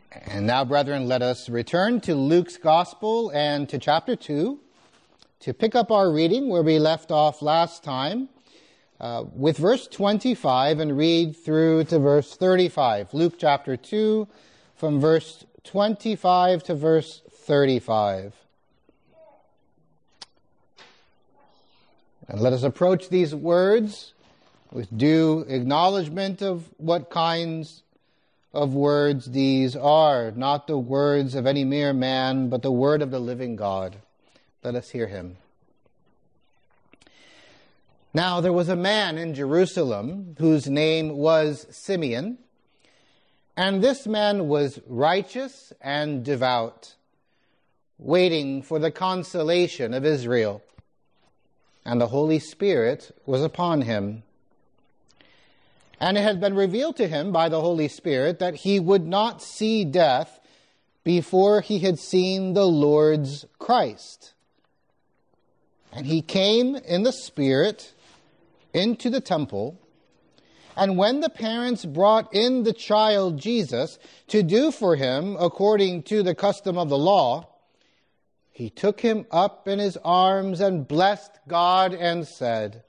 And now, brethren, let us return to Luke's Gospel and to chapter 2 to pick up our reading where we left off last time with verse 25 and read through to verse 35. Luke chapter 2 from verse 25 to verse 35. And let us approach these words with due acknowledgement of what kinds of words these are, not the words of any mere man, but the word of the living God. Let us hear him. Now there was a man in Jerusalem whose name was Simeon, and this man was righteous and devout, waiting for the consolation of Israel. And the Holy Spirit was upon him. And it had been revealed to him by the Holy Spirit that he would not see death before he had seen the Lord's Christ. And he came in the Spirit into the temple. And when the parents brought in the child Jesus to do for him according to the custom of the law, he took him up in his arms and blessed God and said,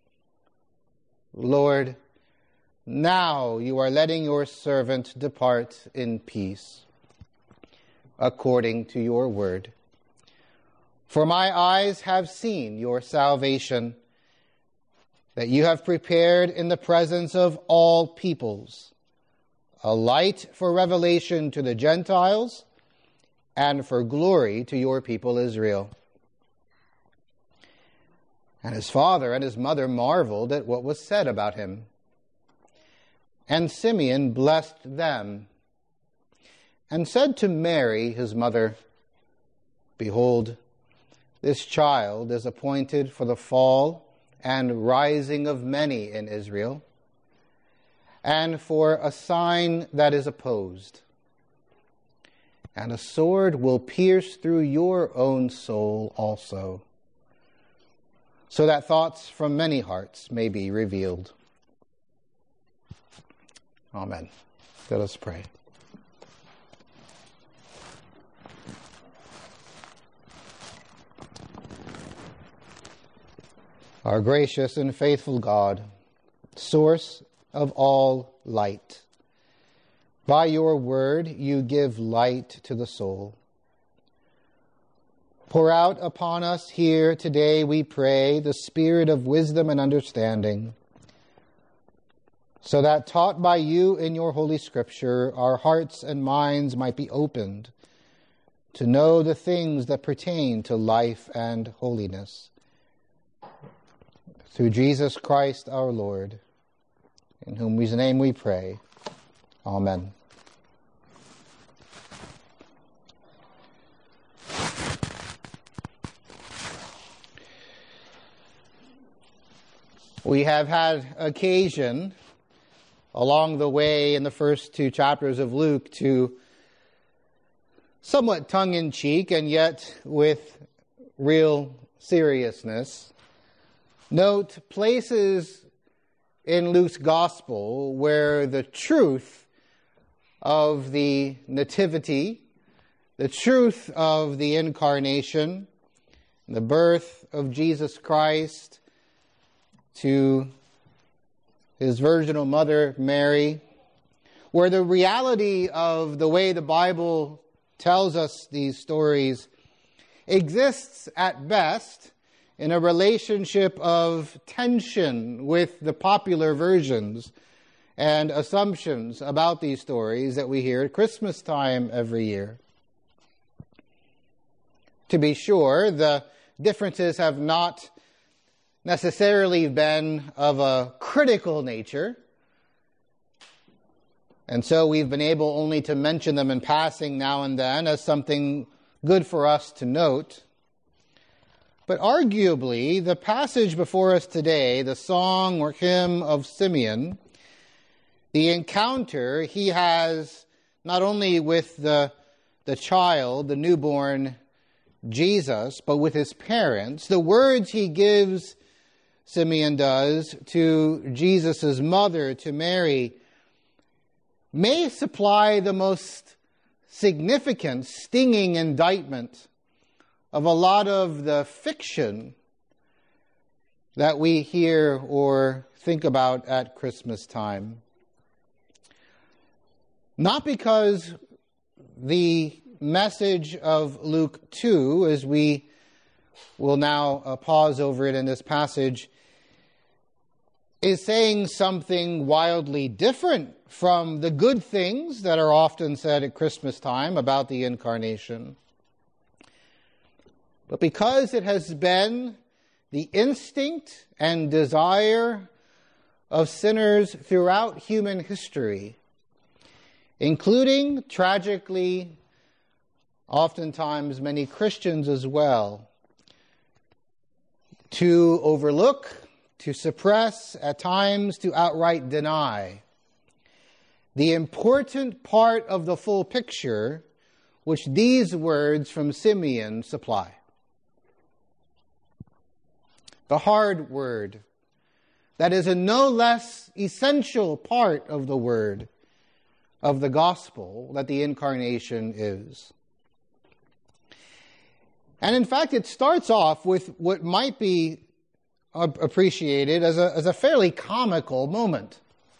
Lord, now you are letting your servant depart in peace, according to your word. For my eyes have seen your salvation, that you have prepared in the presence of all peoples, a light for revelation to the Gentiles, and for glory to your people Israel. And his father and his mother marveled at what was said about him. And Simeon blessed them, and said to Mary, his mother, Behold, this child is appointed for the fall and rising of many in Israel, and for a sign that is opposed. And a sword will pierce through your own soul also, so that thoughts from many hearts may be revealed. Amen. Let us pray. Our gracious and faithful God, source of all light, by your word you give light to the soul. Pour out upon us here today, we pray, the spirit of wisdom and understanding, so that taught by you in your Holy Scripture, our hearts and minds might be opened to know the things that pertain to life and holiness. Through Jesus Christ our Lord, in whose name we pray. Amen. We have had occasion along the way in the first two chapters of Luke to somewhat tongue-in-cheek and yet with real seriousness note places in Luke's gospel where the truth of the nativity, the truth of the incarnation, the birth of Jesus Christ to his virginal mother, Mary, where the reality of the way the Bible tells us these stories exists at best in a relationship of tension with the popular versions and assumptions about these stories that we hear at Christmas time every year. To be sure, the differences have not necessarily been of a critical nature, and so we've been able only to mention them in passing now and then as something good for us to note. But arguably, the passage before us today, the song or hymn of Simeon, the encounter he has not only with the child, the newborn Jesus, but with his parents, the words he gives, Simeon does, to Jesus' mother, to Mary, may supply the most significant, stinging indictment of a lot of the fiction that we hear or think about at Christmas time. Not because the message of Luke 2, as we will now pause over it in this passage, is saying something wildly different from the good things that are often said at Christmas time about the Incarnation, but because it has been the instinct and desire of sinners throughout human history, including, tragically, oftentimes many Christians as well, to overlook, to suppress, at times to outright deny the important part of the full picture which these words from Simeon supply. The hard word that is a no less essential part of the word of the gospel that the Incarnation is. And in fact, it starts off with what might be appreciated as a fairly comical moment.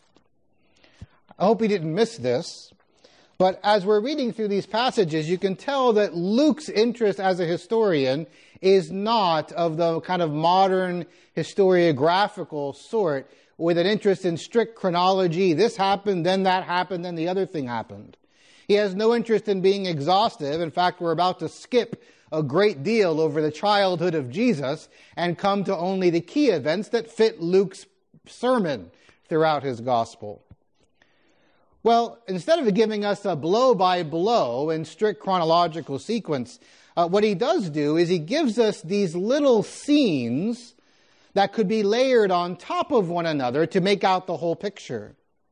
I hope you didn't miss this. But as we're reading through these passages, you can tell that Luke's interest as a historian is not of the kind of modern historiographical sort with an interest in strict chronology. This happened, then that happened, then the other thing happened. He has no interest in being exhaustive. In fact, we're about to skip a great deal over the childhood of Jesus and come to only the key events that fit Luke's sermon throughout his gospel. Well, instead of giving us a blow-by-blow in strict chronological sequence, what he does do is he gives us these little scenes that could be layered on top of one another to make out the whole picture.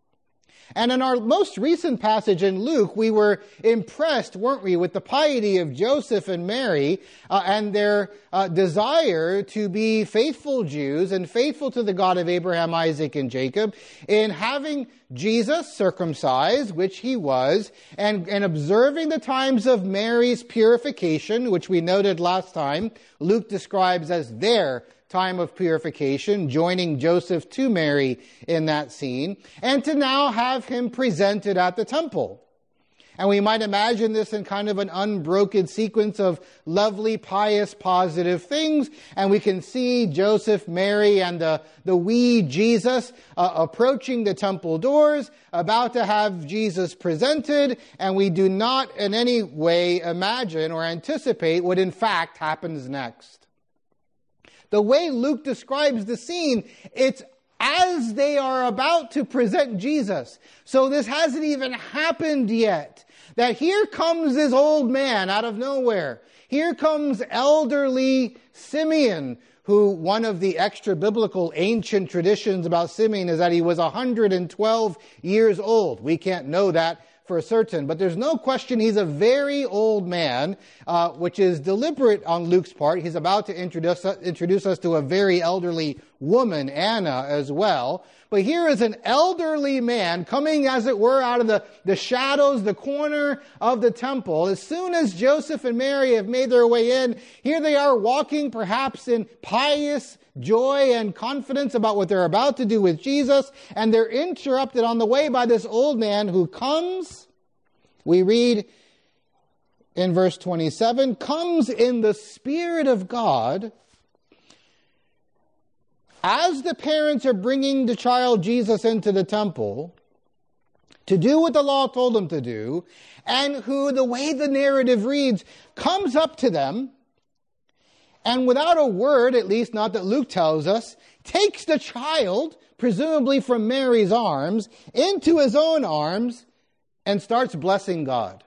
And in our most recent passage in Luke, we were impressed, weren't we, with the piety of Joseph and Mary and their desire to be faithful Jews and faithful to the God of Abraham, Isaac, and Jacob in having Jesus circumcised, which he was, and observing the times of Mary's purification, which we noted last time, Luke describes as their time of purification, joining Joseph to Mary in that scene, and to now have him presented at the temple. And we might imagine this in kind of an unbroken sequence of lovely, pious, positive things. And we can see Joseph, Mary, and the wee Jesus approaching the temple doors, about to have Jesus presented. And we do not in any way imagine or anticipate what in fact happens next. The way Luke describes the scene, it's as they are about to present Jesus. So this hasn't even happened yet. That here comes this old man out of nowhere. Here comes elderly Simeon, who one of the extra biblical ancient traditions about Simeon is that he was 112 years old. We can't know that for certain, but there's no question he's a very old man, which is deliberate on Luke's part. He's about to introduce us to a very elderly woman, Anna, as well. But here is an elderly man coming, as it were, out of the shadows, the corner of the temple. As soon as Joseph and Mary have made their way in, here they are walking perhaps in pious joy and confidence about what they're about to do with Jesus, and they're interrupted on the way by this old man who comes, we read in verse 27, comes in the Spirit of God as the parents are bringing the child Jesus into the temple to do what the law told them to do, and who, the way the narrative reads, comes up to them, and without a word, at least not that Luke tells us, takes the child, presumably from Mary's arms, into his own arms and starts blessing God.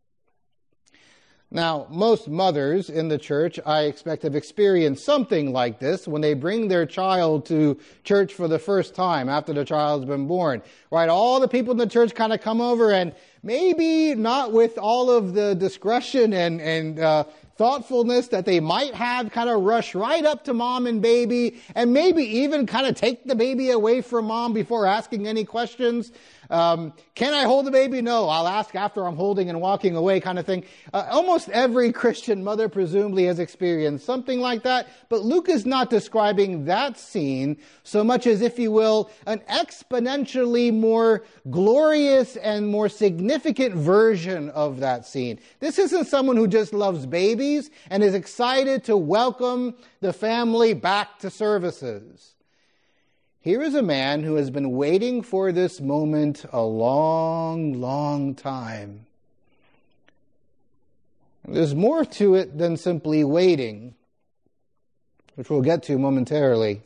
Now, most mothers in the church, I expect, have experienced something like this when they bring their child to church for the first time after the child's been born. Right? All the people in the church kind of come over, and maybe not with all of the discretion and thoughtfulness that they might have, kind of rush right up to mom and baby, and maybe even kind of take the baby away from mom before asking any questions. Can I hold the baby? No, I'll ask after I'm holding and walking away, kind of thing. Almost every Christian mother presumably has experienced something like that, but Luke is not describing that scene so much as, if you will, an exponentially more glorious and more significant version of that scene. This isn't someone who just loves babies and is excited to welcome the family back to services. Here is a man who has been waiting for this moment a long, long time. There's more to it than simply waiting, which we'll get to momentarily.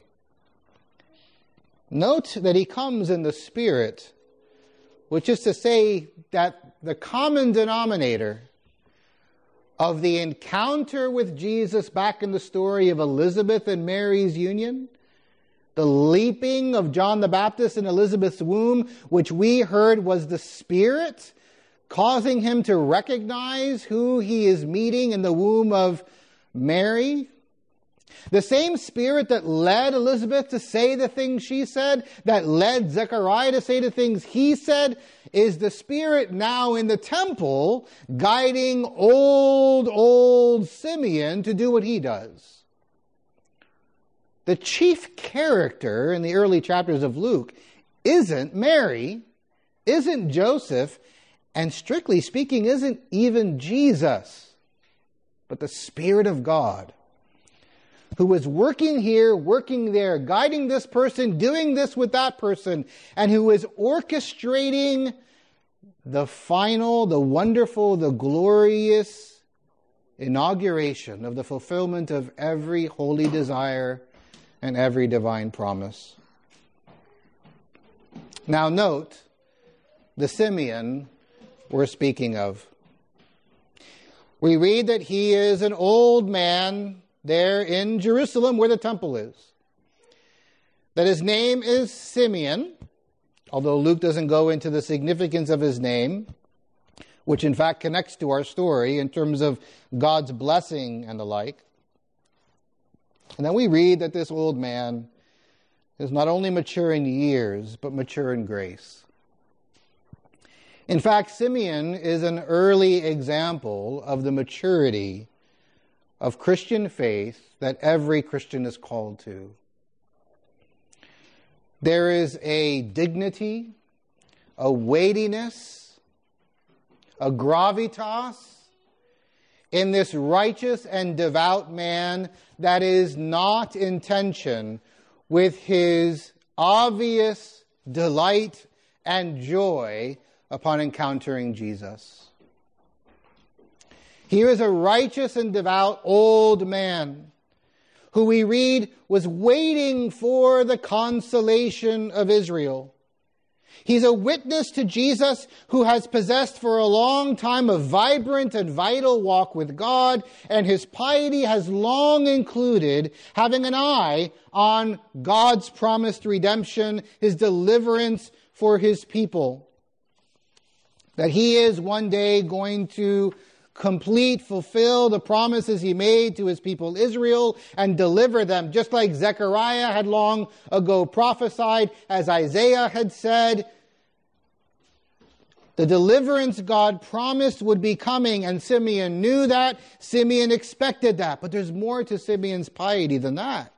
Note that he comes in the Spirit, which is to say that the common denominator of the encounter with Jesus back in the story of Elizabeth and Mary's union, the leaping of John the Baptist in Elizabeth's womb, which we heard was the Spirit causing him to recognize who he is meeting in the womb of Mary. The same Spirit that led Elizabeth to say the things she said, that led Zechariah to say the things he said, is the Spirit now in the temple guiding old Simeon to do what he does. The chief character in the early chapters of Luke isn't Mary, isn't Joseph, and strictly speaking, isn't even Jesus, but the Spirit of God, who is working here, working there, guiding this person, doing this with that person, and who is orchestrating the final, the wonderful, the glorious inauguration of the fulfillment of every holy desire and every divine promise. Now note the Simeon we're speaking of. We read that he is an old man there in Jerusalem where the temple is. That his name is Simeon, although Luke doesn't go into the significance of his name, which in fact connects to our story in terms of God's blessing and the like. And then we read that this old man is not only mature in years, but mature in grace. In fact, Simeon is an early example of the maturity of Christian faith that every Christian is called to. There is a dignity, a weightiness, a gravitas in this righteous and devout man that is not in tension with his obvious delight and joy upon encountering Jesus. Here is a righteous and devout old man who we read was waiting for the consolation of Israel. He's a witness to Jesus who has possessed for a long time a vibrant and vital walk with God, and his piety has long included having an eye on God's promised redemption, his deliverance for his people. That he is one day going to fulfill the promises he made to his people Israel and deliver them, just like Zechariah had long ago prophesied, as Isaiah had said. The deliverance God promised would be coming, and Simeon knew that. Simeon expected that. But there's more to Simeon's piety than that.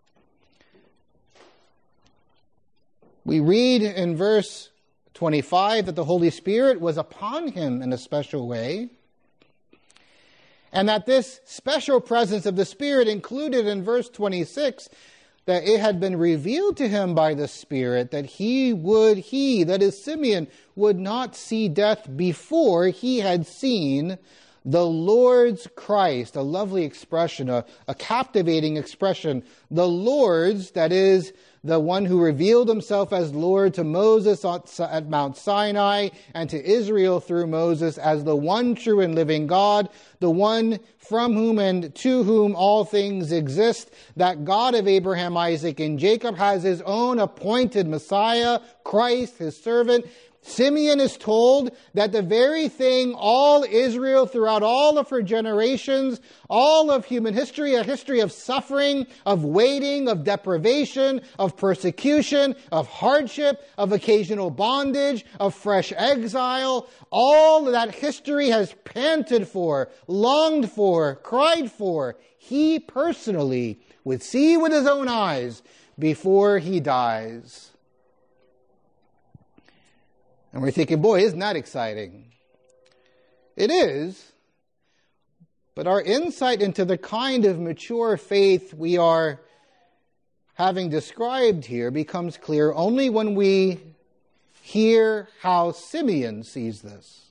We read in verse 25 that the Holy Spirit was upon him in a special way, and that this special presence of the Spirit included in verse 26 that it had been revealed to him by the Spirit that he, that is Simeon, would not see death before he had seen the Lord's Christ. A lovely expression, a captivating expression. The Lord's, that is, the one who revealed himself as Lord to Moses at Mount Sinai and to Israel through Moses as the one true and living God, the one from whom and to whom all things exist, that God of Abraham, Isaac, and Jacob has his own appointed Messiah, Christ, his servant. Simeon is told that the very thing all Israel throughout all of her generations, all of human history, a history of suffering, of waiting, of deprivation, of persecution, of hardship, of occasional bondage, of fresh exile, all that history has panted for, longed for, cried for, he personally would see with his own eyes before he dies. And we're thinking, boy, isn't that exciting? It is. But our insight into the kind of mature faith we are having described here becomes clear only when we hear how Simeon sees this.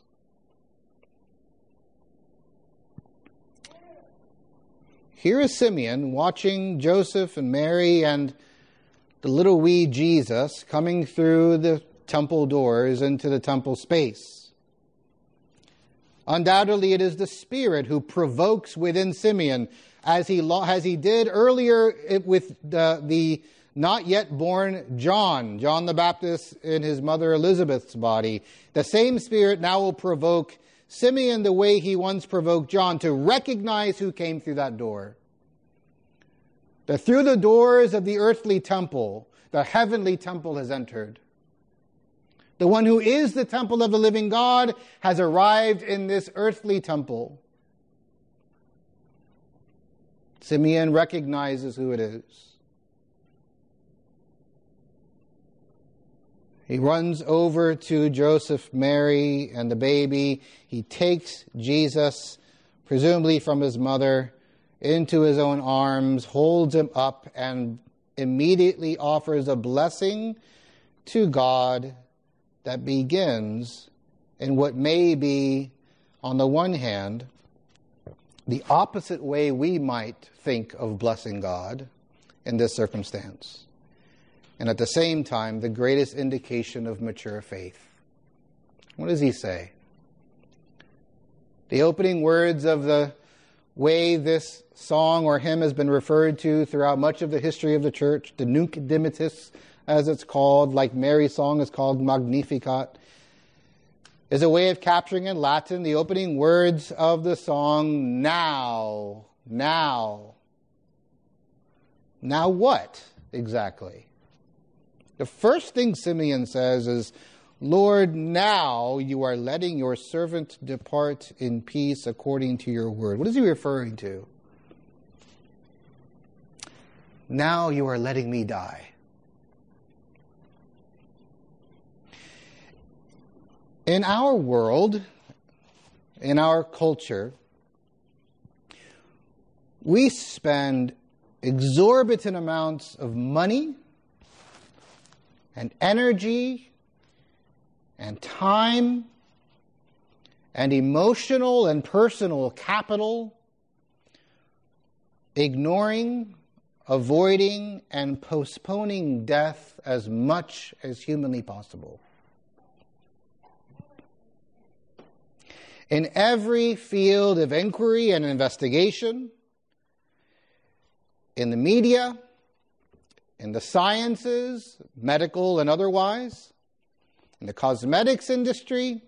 Here is Simeon watching Joseph and Mary and the little wee Jesus coming through the temple doors into the temple space. Undoubtedly, it is the Spirit who provokes within Simeon, as he did earlier with the not yet born John the Baptist in his mother Elizabeth's body. The same Spirit now will provoke Simeon the way he once provoked John to recognize who came through that door. That through the doors of the earthly temple, the heavenly temple has entered. The one who is the temple of the living God has arrived in this earthly temple. Simeon recognizes who it is. He runs over to Joseph, Mary, and the baby. He takes Jesus, presumably from his mother, into his own arms, holds him up, and immediately offers a blessing to God that begins in what may be, on the one hand, the opposite way we might think of blessing God in this circumstance, and at the same time, the greatest indication of mature faith. What does he say? The opening words of the way this song or hymn has been referred to throughout much of the history of the church, the Nunc Dimittis, as it's called, like Mary's song is called Magnificat, is a way of capturing in Latin the opening words of the song, now. Now what, exactly? The first thing Simeon says is, Lord, now you are letting your servant depart in peace according to your word. What is he referring to? Now you are letting me die. In our world, in our culture, we spend exorbitant amounts of money and energy and time and emotional and personal capital ignoring, avoiding, and postponing death as much as humanly possible. In every field of inquiry and investigation, in the media, in the sciences, medical and otherwise, in the cosmetics industry,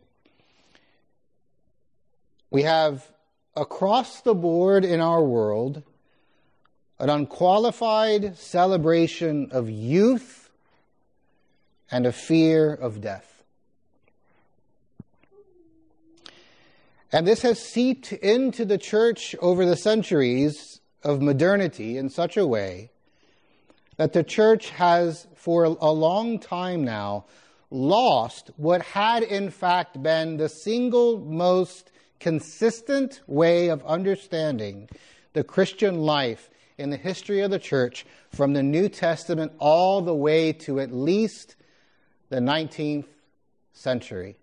we have across the board in our world an unqualified celebration of youth and a fear of death. And this has seeped into the church over the centuries of modernity in such a way that the church has, for a long time now, lost what had in fact been the single most consistent way of understanding the Christian life in the history of the church from the New Testament all the way to at least the 19th century.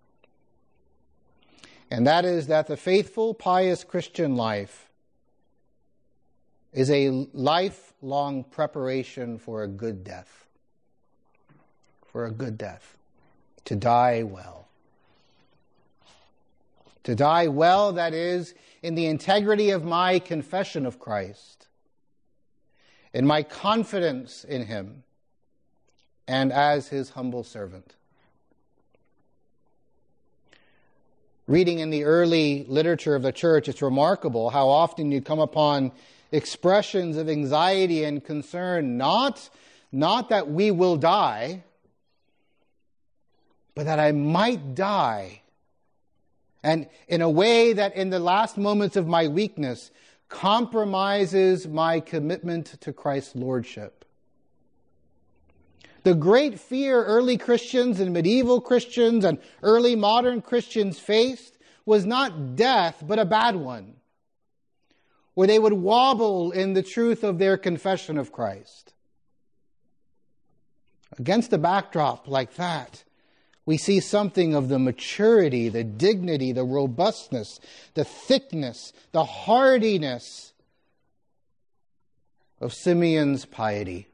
And that is that the faithful, pious Christian life is a lifelong preparation for a good death. For a good death. To die well. To die well, that is, in the integrity of my confession of Christ, in my confidence in Him, and as His humble servant. Reading in the early literature of the church, it's remarkable how often you come upon expressions of anxiety and concern, not that we will die, but that I might die. And in a way that in the last moments of my weakness compromises my commitment to Christ's lordship. The great fear early Christians and medieval Christians and early modern Christians faced was not death, but a bad one, where they would wobble in the truth of their confession of Christ. Against a backdrop like that, we see something of the maturity, the dignity, the robustness, the thickness, the hardiness of Simeon's piety.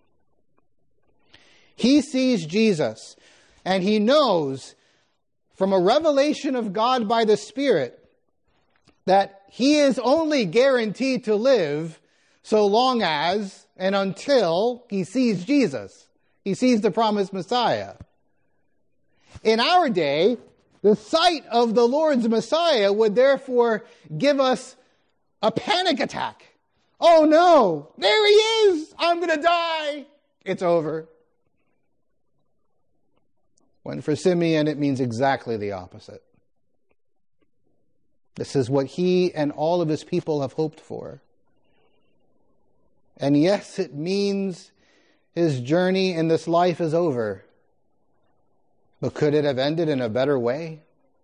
He sees Jesus, and he knows from a revelation of God by the Spirit that he is only guaranteed to live so long as and until he sees Jesus. He sees the promised Messiah. In our day, the sight of the Lord's Messiah would therefore give us a panic attack. Oh no, there he is! I'm going to die! It's over. When for Simeon, it means exactly the opposite. This is what he and all of his people have hoped for. And yes, it means his journey in this life is over. But could it have ended in a better way?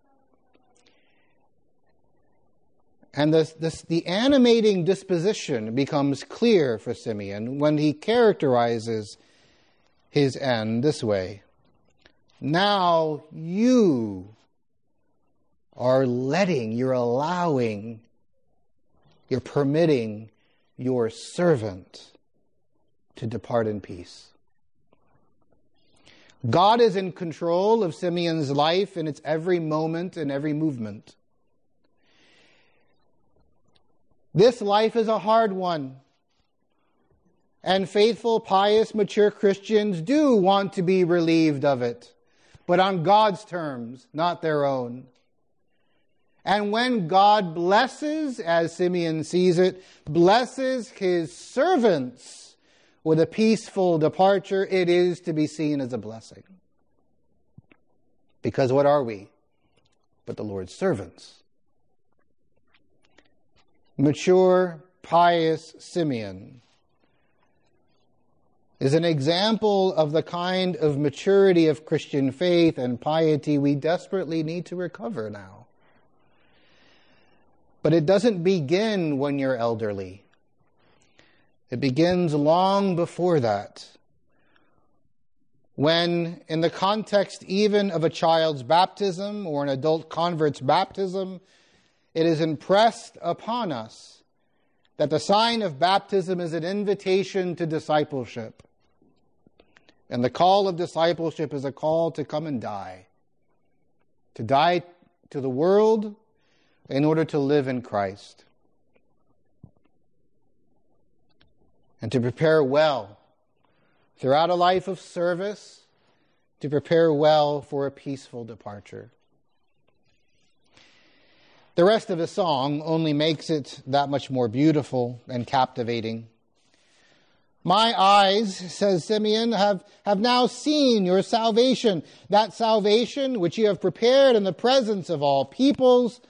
And the animating disposition becomes clear for Simeon when he characterizes his end this way. Now you are you're allowing, you're permitting your servant to depart in peace. God is in control of Simeon's life in its every moment and every movement. This life is a hard one. And faithful, pious, mature Christians do want to be relieved of it, but on God's terms, not their own. And when God blesses, as Simeon sees it, blesses his servants with a peaceful departure, it is to be seen as a blessing. Because what are we but the Lord's servants? Mature, pious Simeon is an example of the kind of maturity of Christian faith and piety we desperately need to recover now. But it doesn't begin when you're elderly. It begins long before that. When, in the context even of a child's baptism or an adult convert's baptism, it is impressed upon us that the sign of baptism is an invitation to discipleship. And the call of discipleship is a call to come and die. To die to the world in order to live in Christ. And to prepare well throughout a life of service, to prepare well for a peaceful departure. The rest of the song only makes it that much more beautiful and captivating. My eyes, says Simeon, have now seen your salvation, that salvation which you have prepared in the presence of all peoples,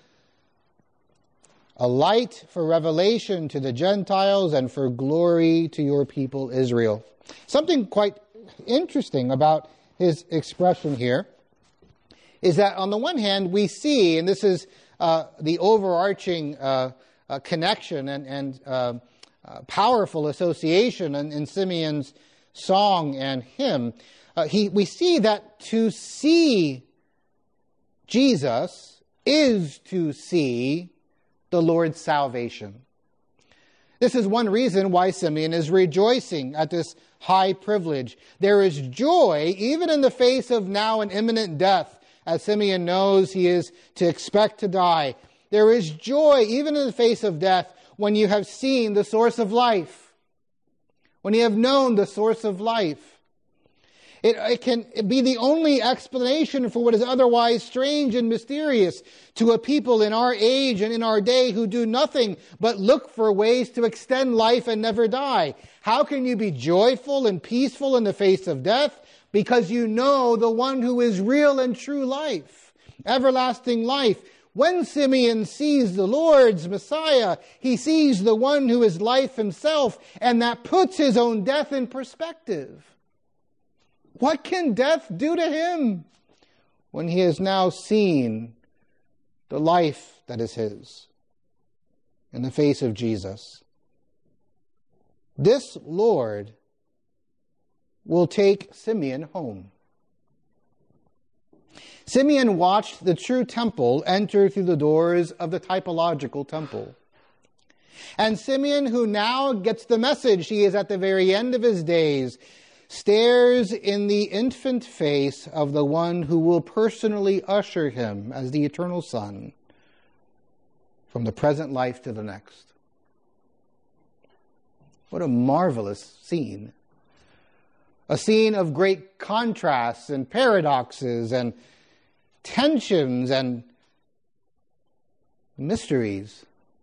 a light for revelation to the Gentiles and for glory to your people Israel. Something quite interesting about his expression here is that on the one hand we see, and this is the overarching connection and powerful association in Simeon's song and hymn, we see that to see Jesus is to see the Lord's salvation. This is one reason why Simeon is rejoicing at this high privilege. There is joy even in the face of now an imminent death, as Simeon knows he is to expect to die. There is joy even in the face of death when you have seen the source of life, when you have known the source of life. It can be the only explanation for what is otherwise strange and mysterious to a people in our age and in our day who do nothing but look for ways to extend life and never die. How can you be joyful and peaceful in the face of death? Because you know the one who is real and true life, everlasting life. When Simeon sees the Lord's Messiah, he sees the one who is life himself, and that puts his own death in perspective. What can death do to him when he has now seen the life that is his in the face of Jesus? This Lord will take Simeon home. Simeon watched the true temple enter through the doors of the typological temple. And Simeon, who now gets the message, he is at the very end of his days, stares in the infant face of the one who will personally usher him as the eternal Son from the present life to the next. What a marvelous scene. A scene of great contrasts and paradoxes and tensions and mysteries.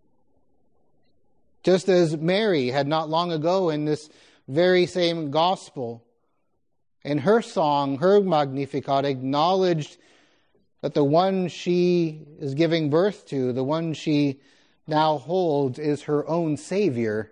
Just as Mary had not long ago in this very same gospel, in her song, her Magnificat, acknowledged that the one she is giving birth to, the one she now holds, is her own Savior.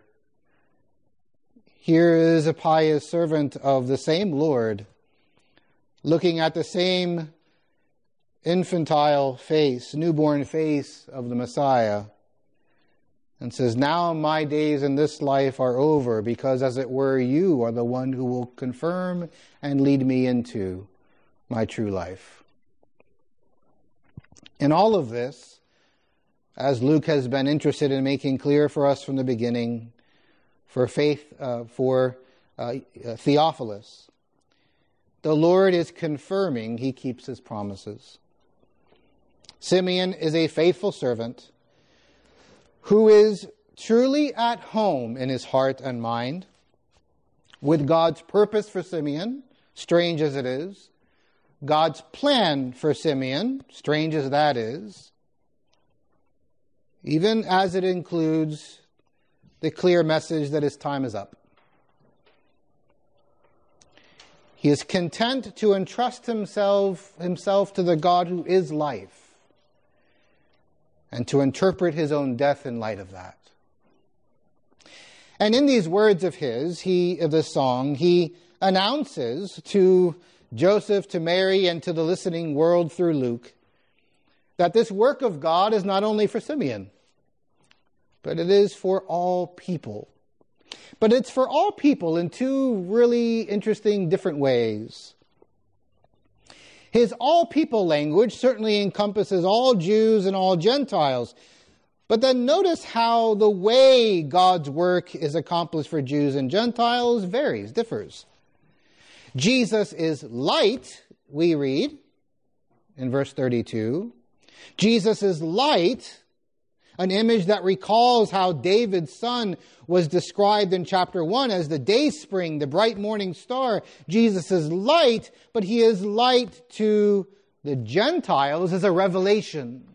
Here is a pious servant of the same Lord, looking at the same infantile face, newborn face of the Messiah, and says, now my days in this life are over, because as it were, you are the one who will confirm and lead me into my true life. In all of this, as Luke has been interested in making clear for us from the beginning, for Theophilus, the Lord is confirming he keeps his promises. Simeon is a faithful servant who is truly at home in his heart and mind with God's purpose for Simeon, strange as it is, God's plan for Simeon, strange as that is, even as it includes the clear message that his time is up. He is content to entrust himself to the God who is life, and to interpret his own death in light of that. And in these words of his, of this song, he announces to Joseph, to Mary, and to the listening world through Luke, that this work of God is not only for Simeon, but it is for all people. But it's for all people in two really interesting different ways. His all people language certainly encompasses all Jews and all Gentiles. But then notice how the way God's work is accomplished for Jews and Gentiles varies, differs. Jesus is light, we read in verse 32. Jesus is light, an image that recalls how David's son was described in chapter 1 as the dayspring, the bright morning star. Jesus is light, but he is light to the Gentiles as a revelation.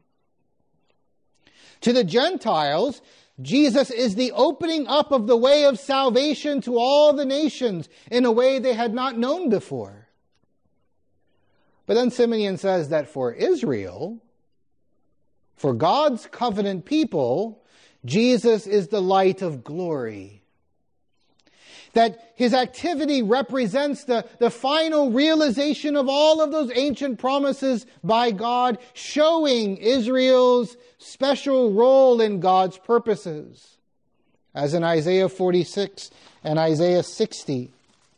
To the Gentiles, Jesus is the opening up of the way of salvation to all the nations in a way they had not known before. But then Simeon says that for Israel, for God's covenant people, Jesus is the light of glory. That his activity represents the final realization of all of those ancient promises by God, showing Israel's special role in God's purposes. As in Isaiah 46 and Isaiah 60,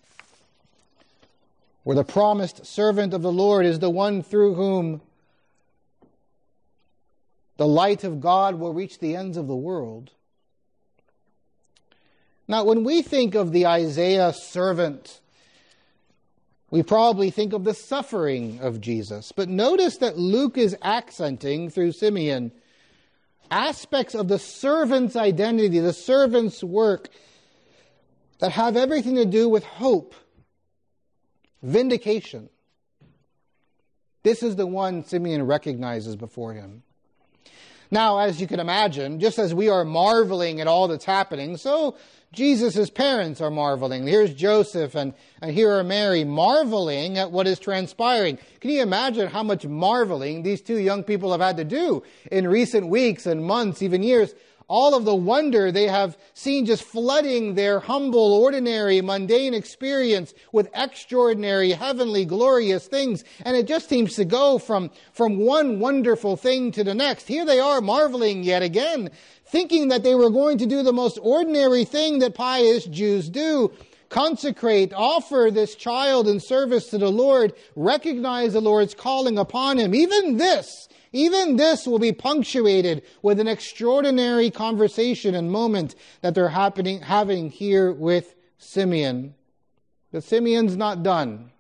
where the promised servant of the Lord is the one through whom the light of God will reach the ends of the world. Now, when we think of the Isaiah servant, we probably think of the suffering of Jesus. But notice that Luke is accenting through Simeon aspects of the servant's identity, the servant's work, that have everything to do with hope vindication. This is the one Simeon recognizes before him. Now, as you can imagine, just as we are marveling at all that's happening, so Jesus' parents are marveling. Here's Joseph and here are Mary marveling at what is transpiring. Can you imagine how much marveling these two young people have had to do in recent weeks and months, even years? All of the wonder they have seen just flooding their humble, ordinary, mundane experience with extraordinary, heavenly, glorious things. And it just seems to go from one wonderful thing to the next. Here they are marveling yet again, thinking that they were going to do the most ordinary thing that pious Jews do: consecrate, offer this child in service to the Lord, recognize the Lord's calling upon him. Even this will be punctuated with an extraordinary conversation and moment that they're having here with Simeon. But Simeon's not done.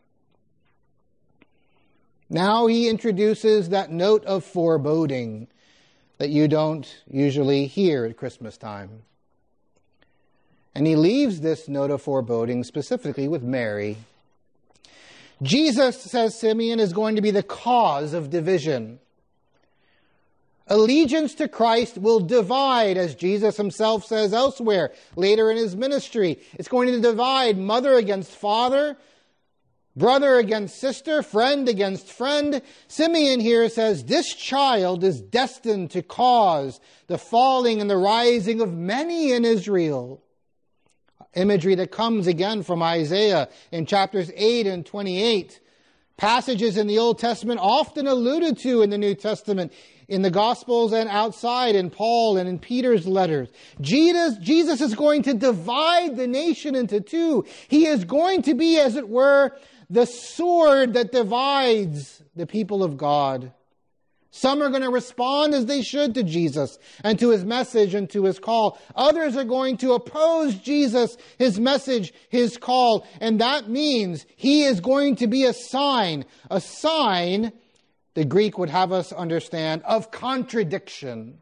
Now he introduces that note of foreboding that you don't usually hear at Christmas time. And he leaves this note of foreboding specifically with Mary. Jesus, says Simeon, is going to be the cause of division. Allegiance to Christ will divide, as Jesus himself says elsewhere, later in his ministry. It's going to divide mother against father, brother against sister, friend against friend. Simeon here says this child is destined to cause the falling and the rising of many in Israel. Imagery that comes again from Isaiah in chapters 8 and 28. Passages in the Old Testament often alluded to in the New Testament, in the Gospels and outside, in Paul and in Peter's letters. Jesus is going to divide the nation into two. He is going to be, as it were, the sword that divides the people of God. Some are going to respond as they should to Jesus and to his message and to his call. Others are going to oppose Jesus, his message, his call. And that means he is going to be a sign, the Greek would have us understand, of contradiction.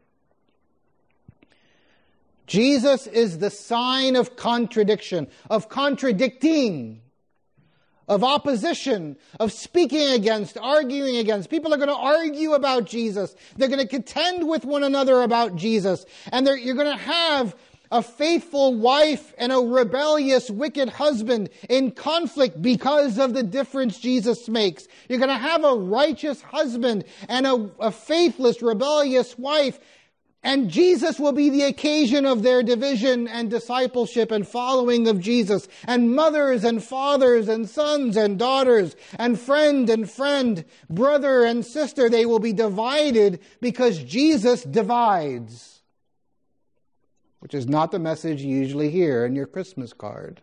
Jesus is the sign of contradiction, of contradicting, of opposition, of speaking against, arguing against. People are going to argue about Jesus. They're going to contend with one another about Jesus. And you're going to have a faithful wife and a rebellious, wicked husband in conflict because of the difference Jesus makes. You're going to have a righteous husband and a faithless, rebellious wife. And Jesus will be the occasion of their division and discipleship and following of Jesus. And mothers and fathers and sons and daughters and friend, brother and sister, they will be divided because Jesus divides. Which is not the message you usually hear in your Christmas card.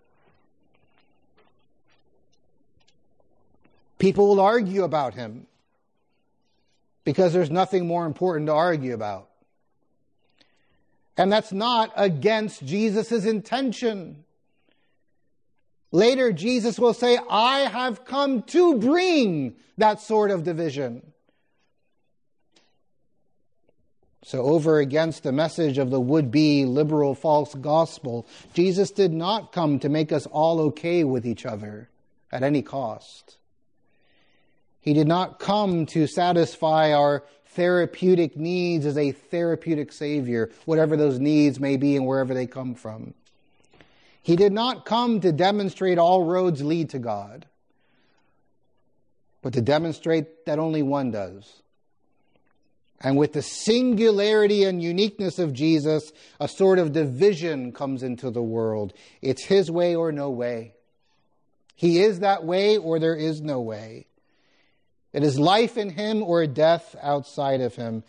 People will argue about him because there's nothing more important to argue about. And that's not against Jesus' intention. Later, Jesus will say, I have come to bring that sort of division. So over against the message of the would-be liberal false gospel, Jesus did not come to make us all okay with each other at any cost. He did not come to satisfy our therapeutic needs as a therapeutic Savior, whatever those needs may be and wherever they come from. He did not come to demonstrate all roads lead to God, but to demonstrate that only one does. And with the singularity and uniqueness of Jesus, a sort of division comes into the world. It's his way or no way. He is that way or there is no way. It is life in him or death outside of him.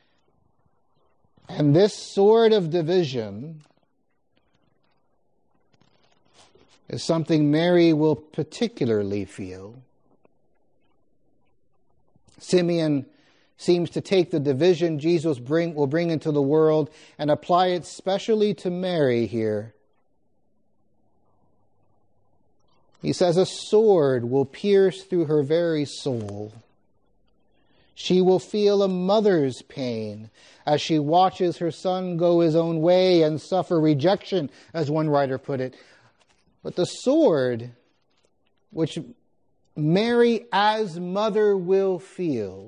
And this sort of division is something Mary will particularly feel. Simeon seems to take the division Jesus will bring into the world and apply it specially to Mary here. He says a sword will pierce through her very soul. She will feel a mother's pain as she watches her son go his own way and suffer rejection, as one writer put it. But the sword, which Mary as mother will feel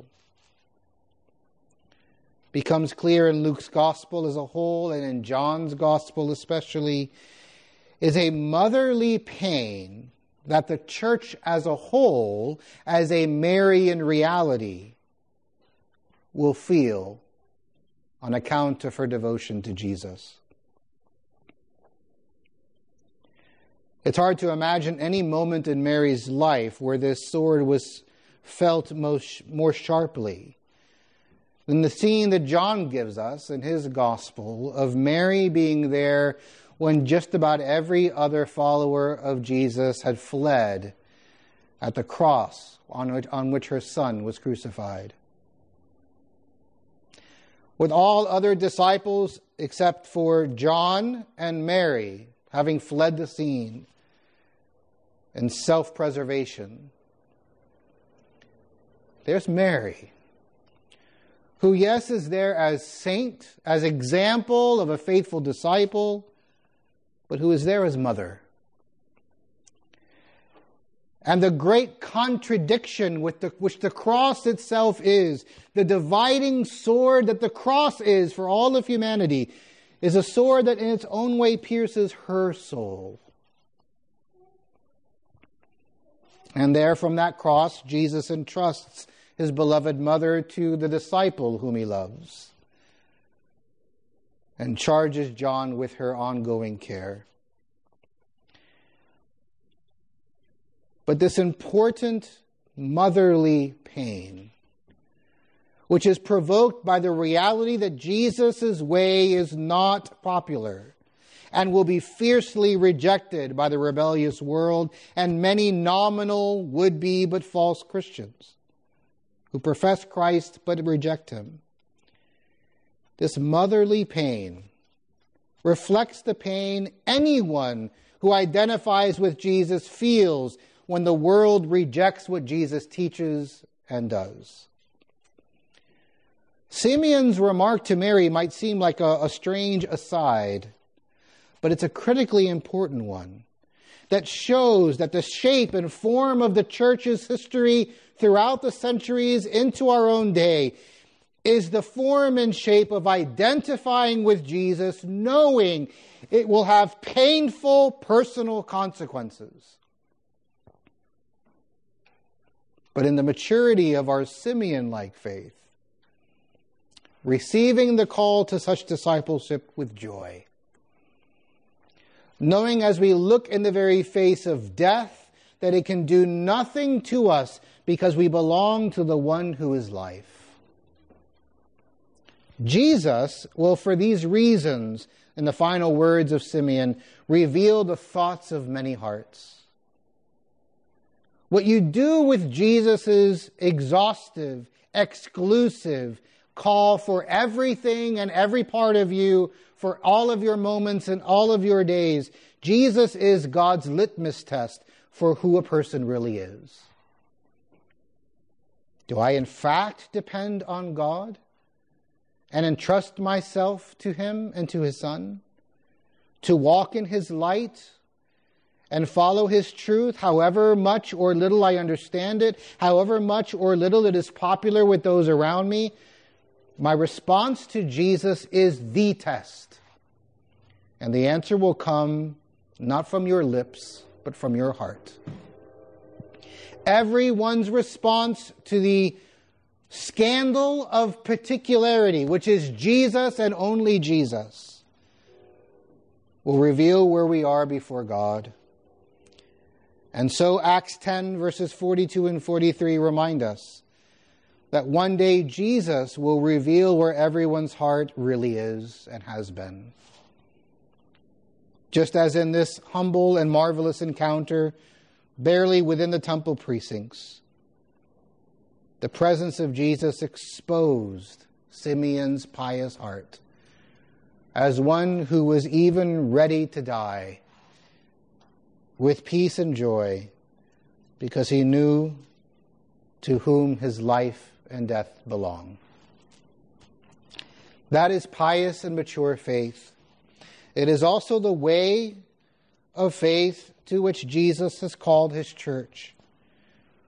becomes clear in Luke's gospel as a whole, and in John's gospel especially, is a motherly pain that the church as a whole, as a Marian reality, will feel on account of her devotion to Jesus. It's hard to imagine any moment in Mary's life where this sword was felt more sharply than the scene that John gives us in his gospel of Mary being there when just about every other follower of Jesus had fled at the cross on which her son was crucified. With all other disciples except for John and Mary having fled the scene in self-preservation, there's Mary, who, yes, is there as saint, as example of a faithful disciple, but who is there as mother. And the great contradiction which the cross itself is, the dividing sword that the cross is for all of humanity, is a sword that in its own way pierces her soul. And there from that cross, Jesus entrusts his beloved mother to the disciple whom he loves, and charges John with her ongoing care. But this important motherly pain, which is provoked by the reality that Jesus' way is not popular and will be fiercely rejected by the rebellious world and many nominal, would-be but false Christians who profess Christ but reject him. This motherly pain reflects the pain anyone who identifies with Jesus feels when the world rejects what Jesus teaches and does. Simeon's remark to Mary might seem like a strange aside, but it's a critically important one that shows that the shape and form of the church's history throughout the centuries into our own day is the form and shape of identifying with Jesus, knowing it will have painful personal consequences. But in the maturity of our Simeon-like faith, receiving the call to such discipleship with joy, knowing as we look in the very face of death that it can do nothing to us because we belong to the one who is life. Jesus will, for these reasons, in the final words of Simeon, reveal the thoughts of many hearts. What you do with Jesus' exhaustive, exclusive call for everything and every part of you, for all of your moments and all of your days, Jesus is God's litmus test for who a person really is. Do I in fact depend on God and entrust myself to him and to his Son? To walk in his light and follow his truth, however much or little I understand it, however much or little it is popular with those around me? My response to Jesus is the test. And the answer will come not from your lips, but from your heart. Everyone's response to the scandal of particularity, which is Jesus and only Jesus, will reveal where we are before God. And so Acts 10 verses 42 and 43 remind us that one day Jesus will reveal where everyone's heart really is and has been. Just as in this humble and marvelous encounter, barely within the temple precincts, the presence of Jesus exposed Simeon's pious heart as one who was even ready to die with peace and joy because he knew to whom his life and death belong. That is pious and mature faith. It is also the way of faith to which Jesus has called his church,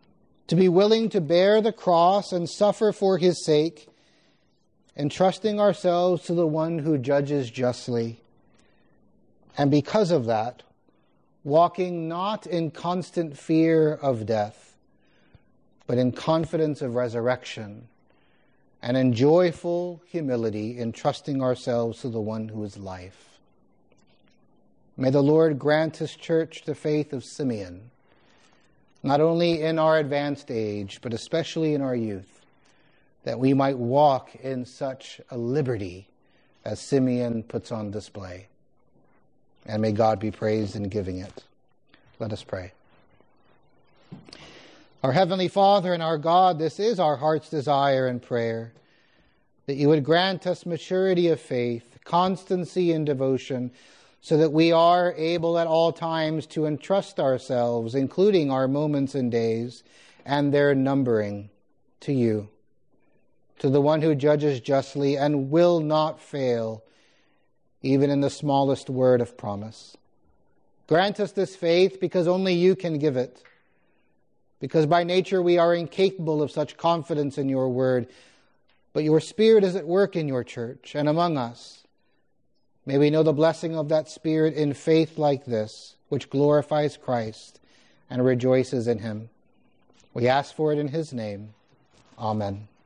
to be willing to bear the cross and suffer for his sake, entrusting ourselves to the one who judges justly. And because of that, walking not in constant fear of death, but in confidence of resurrection, and in joyful humility, entrusting ourselves to the one who is life. May the Lord grant his church the faith of Simeon, not only in our advanced age, but especially in our youth, that we might walk in such a liberty as Simeon puts on display. And may God be praised in giving it. Let us pray. Our Heavenly Father and our God, this is our heart's desire and prayer, that you would grant us maturity of faith, constancy in devotion, so that we are able at all times to entrust ourselves, including our moments and days, and their numbering, to you, to the one who judges justly and will not fail, even in the smallest word of promise. Grant us this faith because only you can give it, because by nature we are incapable of such confidence in your word, but your Spirit is at work in your church and among us. May we know the blessing of that Spirit in faith like this, which glorifies Christ and rejoices in him. We ask for it in his name. Amen.